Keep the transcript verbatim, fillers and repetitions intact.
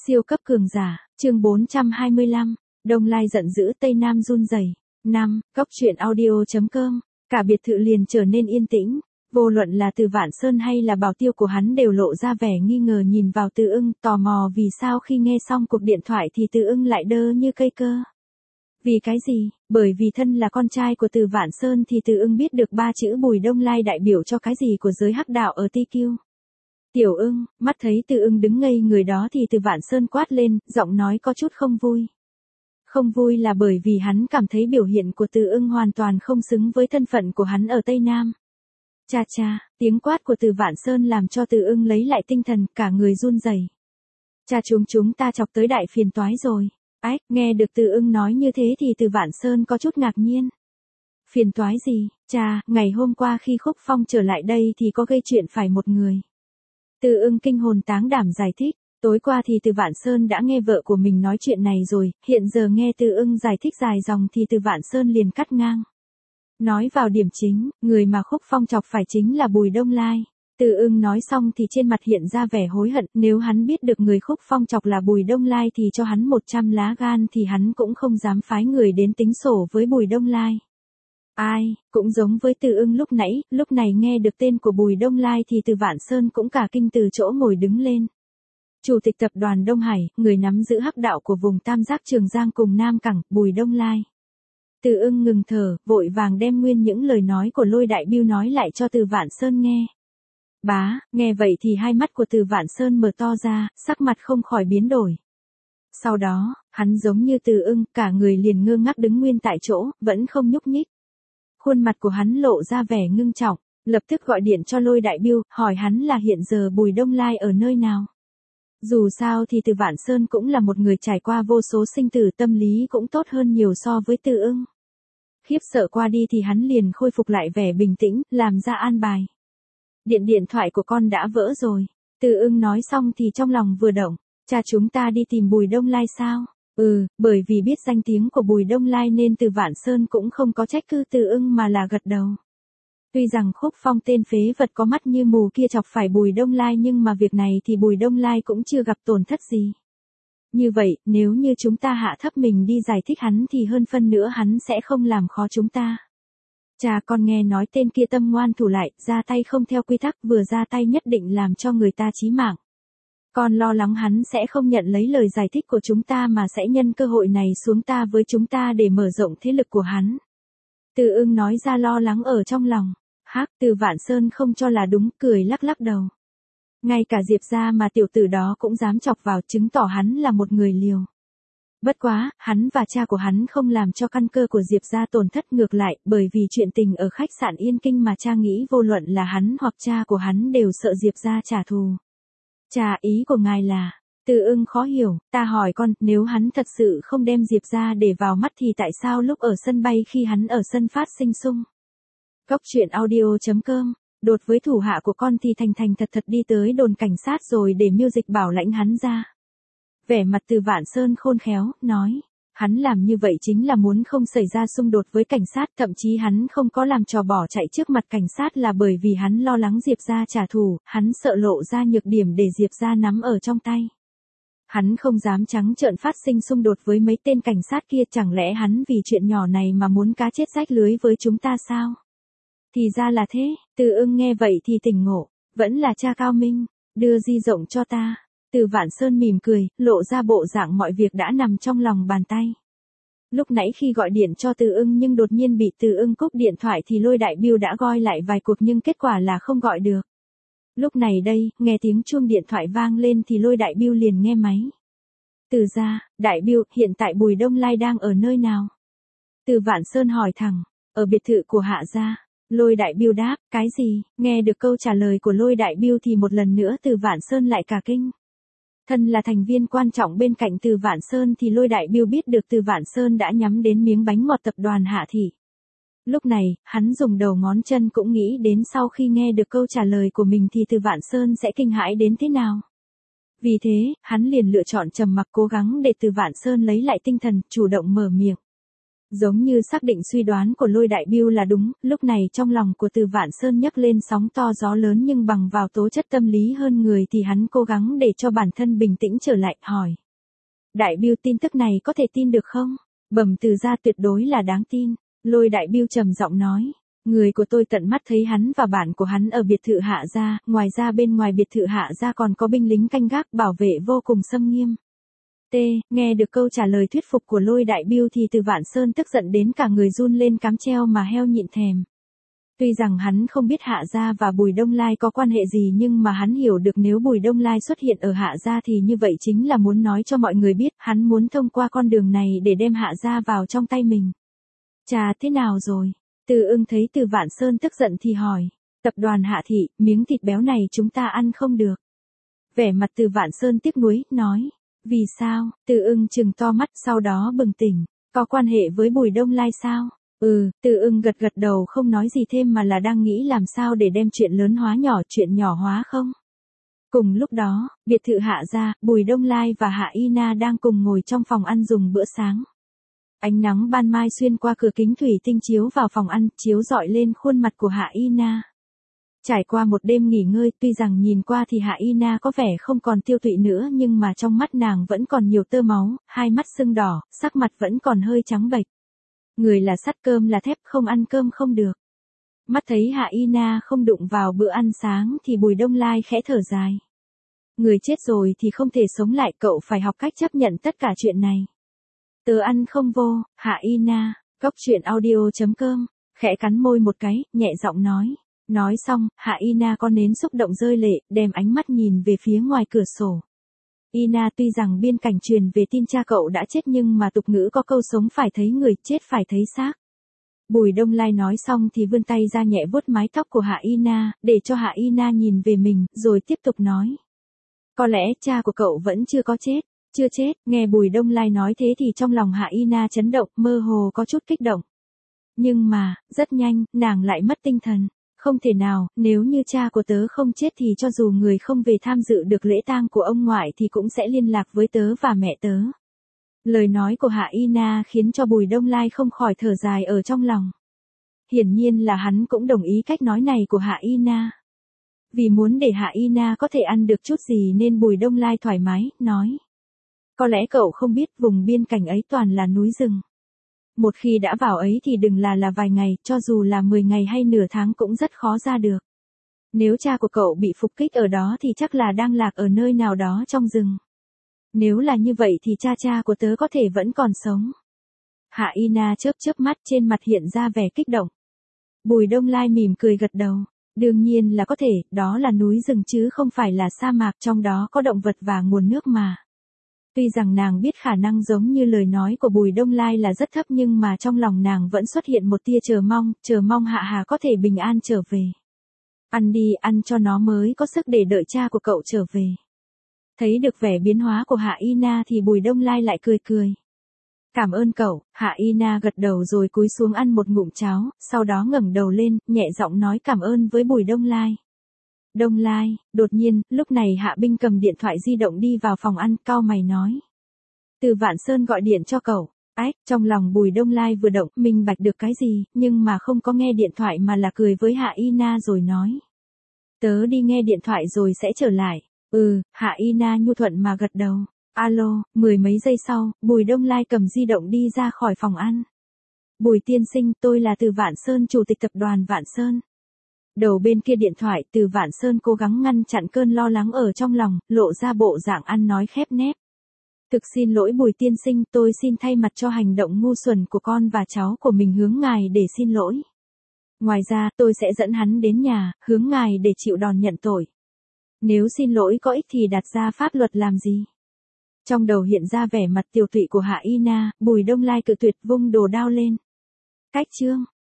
Siêu cấp cường giả, chương bốn trăm hai mươi lăm, Đông Lai giận dữ Tây Nam run rẩy. năm. Cốc truyện audio.com. Cả biệt thự liền trở nên yên tĩnh, vô luận là Từ Vạn Sơn hay là bảo tiêu của hắn đều lộ ra vẻ nghi ngờ nhìn vào Từ Ưng, tò mò vì sao khi nghe xong cuộc điện thoại thì Từ Ưng lại đơ như cây cơ. Vì cái gì? Bởi vì thân là con trai của Từ Vạn Sơn thì Từ Ưng biết được ba chữ Bùi Đông Lai đại biểu cho cái gì của giới hắc đạo ở Ti Kiêu. Tiểu Ưng, mắt thấy Từ Ưng đứng ngây người đó thì Từ Vạn Sơn quát lên, giọng nói có chút không vui. Không vui là bởi vì hắn cảm thấy biểu hiện của Từ Ưng hoàn toàn không xứng với thân phận của hắn ở Tây Nam. Cha cha, tiếng quát của Từ Vạn Sơn làm cho Từ Ưng lấy lại tinh thần, cả người run rẩy. Cha chúng chúng ta chọc tới đại phiền toái rồi. Ách, nghe được Từ Ưng nói như thế thì Từ Vạn Sơn có chút ngạc nhiên. Phiền toái gì? Cha, ngày hôm qua khi Khúc Phong trở lại đây thì có gây chuyện phải một người. Từ Ưng kinh hồn táng đảm giải thích, tối qua thì Từ Vạn Sơn đã nghe vợ của mình nói chuyện này rồi, hiện giờ nghe Từ Ưng giải thích dài dòng thì Từ Vạn Sơn liền cắt ngang. Nói vào điểm chính, người mà Khúc Phong chọc phải chính là Bùi Đông Lai. Từ Ưng nói xong thì trên mặt hiện ra vẻ hối hận, nếu hắn biết được người Khúc Phong chọc là Bùi Đông Lai thì cho hắn một trăm lá gan thì hắn cũng không dám phái người đến tính sổ với Bùi Đông Lai. Ai, cũng giống với Từ Ưng lúc nãy, lúc này nghe được tên của Bùi Đông Lai thì Từ Vạn Sơn cũng cả kinh từ chỗ ngồi đứng lên. Chủ tịch tập đoàn Đông Hải, người nắm giữ hắc đạo của vùng Tam Giác Trường Giang cùng Nam Cảng, Bùi Đông Lai. Từ Ưng ngừng thở, vội vàng đem nguyên những lời nói của Lôi Đại Biêu nói lại cho Từ Vạn Sơn nghe. Bá, nghe vậy thì hai mắt của Từ Vạn Sơn mở to ra, sắc mặt không khỏi biến đổi. Sau đó, hắn giống như Từ Ưng, cả người liền ngơ ngác đứng nguyên tại chỗ, vẫn không nhúc nhích. Khuôn mặt của hắn lộ ra vẻ ngưng trọng, lập tức gọi điện cho Lôi Đại Biêu, hỏi hắn là hiện giờ Bùi Đông Lai ở nơi nào. Dù sao thì Từ Vạn Sơn cũng là một người trải qua vô số sinh tử, tâm lý cũng tốt hơn nhiều so với Từ Ưng. Khiếp sợ qua đi thì hắn liền khôi phục lại vẻ bình tĩnh, làm ra an bài. Điện điện thoại của con đã vỡ rồi. Từ Ưng nói xong thì trong lòng vừa động, cha chúng ta đi tìm Bùi Đông Lai sao? Ừ, bởi vì biết danh tiếng của Bùi Đông Lai nên Từ Vạn Sơn cũng không có trách cứ Từ Ưng mà là gật đầu. Tuy rằng Khúc Phong tên phế vật có mắt như mù kia chọc phải Bùi Đông Lai nhưng mà việc này thì Bùi Đông Lai cũng chưa gặp tổn thất gì. Như vậy, nếu như chúng ta hạ thấp mình đi giải thích hắn thì hơn phân nữa hắn sẽ không làm khó chúng ta. Cha con nghe nói tên kia tâm ngoan thủ lại, ra tay không theo quy tắc, vừa ra tay nhất định làm cho người ta chí mạng. Con lo lắng hắn sẽ không nhận lấy lời giải thích của chúng ta mà sẽ nhân cơ hội này xuống ta với chúng ta để mở rộng thế lực của hắn. Từ Ưng nói ra lo lắng ở trong lòng. Hắc, Từ Vạn Sơn không cho là đúng, cười lắc lắc đầu. Ngay cả Diệp gia mà tiểu tử đó cũng dám chọc vào, chứng tỏ hắn là một người liều. Bất quá, hắn và cha của hắn không làm cho căn cơ của Diệp gia tổn thất, ngược lại, bởi vì chuyện tình ở khách sạn Yên Kinh mà cha nghĩ vô luận là hắn hoặc cha của hắn đều sợ Diệp gia trả thù. Cha, ý của ngài là? Từ Ưng khó hiểu, ta hỏi con, nếu hắn thật sự không đem Diệp gia để vào mắt thì tại sao lúc ở sân bay khi hắn ở sân phát sinh xung? Cốc truyện audio.com. Đột với thủ hạ của con thì thành thành thật thật đi tới đồn cảnh sát rồi để miêu dịch bảo lãnh hắn ra. Vẻ mặt Từ Vạn Sơn khôn khéo, nói. Hắn làm như vậy chính là muốn không xảy ra xung đột với cảnh sát, thậm chí hắn không có làm trò bỏ chạy trước mặt cảnh sát là bởi vì hắn lo lắng Diệp gia trả thù, hắn sợ lộ ra nhược điểm để Diệp gia nắm ở trong tay. Hắn không dám trắng trợn phát sinh xung đột với mấy tên cảnh sát kia, chẳng lẽ hắn vì chuyện nhỏ này mà muốn cá chết rách lưới với chúng ta sao? Thì ra là thế. Từ Ưng nghe vậy thì tỉnh ngộ, vẫn là cha cao minh, đưa di rộng cho ta. Từ Vạn Sơn mỉm cười, lộ ra bộ dạng mọi việc đã nằm trong lòng bàn tay. Lúc nãy khi gọi điện cho Từ Ưng nhưng đột nhiên bị Từ Ưng cúp điện thoại thì Lôi Đại Biêu đã gọi lại vài cuộc nhưng kết quả là không gọi được. Lúc này đây, nghe tiếng chuông điện thoại vang lên thì Lôi Đại Biêu liền nghe máy. Từ gia, Đại Biêu, hiện tại Bùi Đông Lai đang ở nơi nào? Từ Vạn Sơn hỏi thẳng, ở biệt thự của Hạ gia. Lôi Đại Biêu đáp, cái gì? Nghe được câu trả lời của Lôi Đại Biêu thì một lần nữa Từ Vạn Sơn lại cả kinh. Thân là thành viên quan trọng bên cạnh Từ Vạn Sơn thì Lôi Đại Biêu biết được Từ Vạn Sơn đã nhắm đến miếng bánh ngọt tập đoàn Hạ Thị. Lúc này, hắn dùng đầu ngón chân cũng nghĩ đến sau khi nghe được câu trả lời của mình thì Từ Vạn Sơn sẽ kinh hãi đến thế nào. Vì thế, hắn liền lựa chọn trầm mặc cố gắng để Từ Vạn Sơn lấy lại tinh thần, chủ động mở miệng. Giống như xác định suy đoán của Lôi Đại Biêu là đúng, lúc này trong lòng của Từ Vạn Sơn nhấc lên sóng to gió lớn, nhưng bằng vào tố chất tâm lý hơn người thì hắn cố gắng để cho bản thân bình tĩnh trở lại, hỏi. Đại Biêu, tin tức này có thể tin được không? Bẩm Từ gia tuyệt đối là đáng tin. Lôi Đại Biêu trầm giọng nói. Người của tôi tận mắt thấy hắn và bạn của hắn ở biệt thự Hạ gia, ngoài ra bên ngoài biệt thự Hạ gia còn có binh lính canh gác bảo vệ vô cùng xâm nghiêm. T, nghe được câu trả lời thuyết phục của Lôi Đại Biêu thì Từ Vạn Sơn tức giận đến cả người run lên cám treo mà heo nhịn thèm. Tuy rằng hắn không biết Hạ gia và Bùi Đông Lai có quan hệ gì, nhưng mà hắn hiểu được nếu Bùi Đông Lai xuất hiện ở Hạ gia thì như vậy chính là muốn nói cho mọi người biết hắn muốn thông qua con đường này để đem Hạ gia vào trong tay mình. Chà, thế nào rồi? Từ Ưng thấy Từ Vạn Sơn tức giận thì hỏi. Tập đoàn Hạ thị, miếng thịt béo này chúng ta ăn không được. Vẻ mặt Từ Vạn Sơn tiếc nuối, nói. Vì sao? Từ Ưng trừng to mắt, sau đó bừng tỉnh. Có quan hệ với Bùi Đông Lai sao? Ừ, Từ Ưng gật gật đầu không nói gì thêm mà là đang nghĩ làm sao để đem chuyện lớn hóa nhỏ, chuyện nhỏ hóa không. Cùng lúc đó, biệt thự Hạ gia, Bùi Đông Lai và Hạ Y Na đang cùng ngồi trong phòng ăn dùng bữa sáng. Ánh nắng ban mai xuyên qua cửa kính thủy tinh chiếu vào phòng ăn, chiếu rọi lên khuôn mặt của Hạ Y Na. Trải qua một đêm nghỉ ngơi, tuy rằng nhìn qua thì Hạ Y Na có vẻ không còn tiêu tụy nữa, nhưng mà trong mắt nàng vẫn còn nhiều tơ máu, hai mắt sưng đỏ, sắc mặt vẫn còn hơi trắng bệch. Người là sắt, cơm là thép, không ăn cơm không được. Mắt thấy Hạ Y Na không đụng vào bữa ăn sáng thì Bùi Đông Lai khẽ thở dài. Người chết rồi thì không thể sống lại, cậu phải học cách chấp nhận tất cả chuyện này. Tớ ăn không vô. Hạ Y Na, Cốc Truyện Audio chấm com, khẽ cắn môi một cái, nhẹ giọng nói. Nói xong, Hạ Y Na có nến xúc động rơi lệ, đem ánh mắt nhìn về phía ngoài cửa sổ. Y Na, tuy rằng biên cảnh truyền về tin cha cậu đã chết nhưng mà tục ngữ có câu sống phải thấy người, chết phải thấy xác. Bùi Đông Lai nói xong thì vươn tay ra nhẹ vuốt mái tóc của Hạ Y Na, để cho Hạ Y Na nhìn về mình, rồi tiếp tục nói. Có lẽ cha của cậu vẫn chưa có chết. Chưa chết. Nghe Bùi Đông Lai nói thế thì trong lòng Hạ Y Na chấn động, mơ hồ có chút kích động. Nhưng mà, rất nhanh, nàng lại mất tinh thần. Không thể nào, nếu như cha của tớ không chết thì cho dù người không về tham dự được lễ tang của ông ngoại thì cũng sẽ liên lạc với tớ và mẹ tớ. Lời nói của Hạ Y Na khiến cho Bùi Đông Lai không khỏi thở dài ở trong lòng. Hiển nhiên là hắn cũng đồng ý cách nói này của Hạ Y Na. Vì muốn để Hạ Y Na có thể ăn được chút gì nên Bùi Đông Lai thoải mái, nói. Có lẽ cậu không biết vùng biên cảnh ấy toàn là núi rừng. Một khi đã vào ấy thì đừng là là vài ngày, cho dù là mười ngày hay nửa tháng cũng rất khó ra được. Nếu cha của cậu bị phục kích ở đó thì chắc là đang lạc ở nơi nào đó trong rừng. Nếu là như vậy thì cha cha của tớ có thể vẫn còn sống. Hạ Y Na chớp chớp mắt, trên mặt hiện ra vẻ kích động. Bùi Đông Lai mỉm cười gật đầu. Đương nhiên là có thể, đó là núi rừng chứ không phải là sa mạc, trong đó có động vật và nguồn nước mà. Tuy rằng nàng biết khả năng giống như lời nói của Bùi Đông Lai là rất thấp nhưng mà trong lòng nàng vẫn xuất hiện một tia chờ mong, chờ mong Hạ Hà có thể bình an trở về. Ăn đi, ăn cho nó mới có sức để đợi cha của cậu trở về. Thấy được vẻ biến hóa của Hạ Y Na thì Bùi Đông Lai lại cười cười. Cảm ơn cậu. Hạ Y Na gật đầu rồi cúi xuống ăn một ngụm cháo, sau đó ngẩng đầu lên, nhẹ giọng nói cảm ơn với Bùi Đông Lai. Đông Lai, đột nhiên, lúc này Hạ Binh cầm điện thoại di động đi vào phòng ăn, cau mày nói. Từ Vạn Sơn gọi điện cho cậu. Ách, trong lòng Bùi Đông Lai vừa động, minh bạch được cái gì, nhưng mà không có nghe điện thoại mà là cười với Hạ Y Na rồi nói. Tớ đi nghe điện thoại rồi sẽ trở lại. Ừ, Hạ Y Na nhu thuận mà gật đầu. Alo, mười mấy giây sau, Bùi Đông Lai cầm di động đi ra khỏi phòng ăn. Bùi tiên sinh, tôi là Từ Vạn Sơn, chủ tịch tập đoàn Vạn Sơn. Đầu bên kia điện thoại, Từ Vạn Sơn cố gắng ngăn chặn cơn lo lắng ở trong lòng, lộ ra bộ dạng ăn nói khép nép. Thực xin lỗi Bùi tiên sinh, tôi xin thay mặt cho hành động ngu xuẩn của con và cháu của mình hướng ngài để xin lỗi. Ngoài ra, tôi sẽ dẫn hắn đến nhà, hướng ngài để chịu đòn nhận tội. Nếu xin lỗi có ích thì đặt ra pháp luật làm gì? Trong đầu hiện ra vẻ mặt tiều tụy của Hạ Y Na, Bùi Đông Lai cự tuyệt vung đồ đao lên. Cách chương